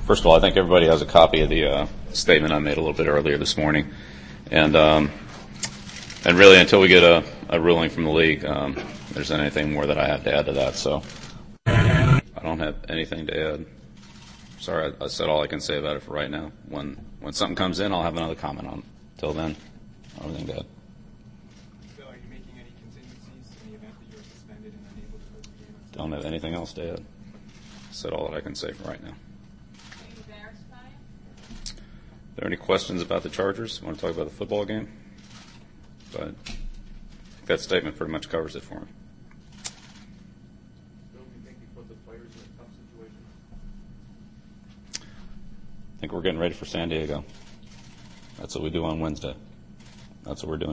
First of all, I think everybody has a copy of the statement I made a little bit earlier this morning, and really until we get a ruling from the league, there's anything more that I have to add to that. So I don't have anything to add. Sorry, I said all I can say about it for right now. When something comes in, I'll have another comment on it. Till then, everything to add. Bill, are you making any contingencies in the event that you're suspended and unable to coach the game? Don't have anything else to add. Said all that I can say for right now. Are you embarrassed by it? Are there any questions about the Chargers? Want to talk about the football game? But I think that statement pretty much covers it for me. Bill, do you think you put the players in a tough situation? I think we're getting ready for San Diego. That's what we do on Wednesday. That's what we're doing.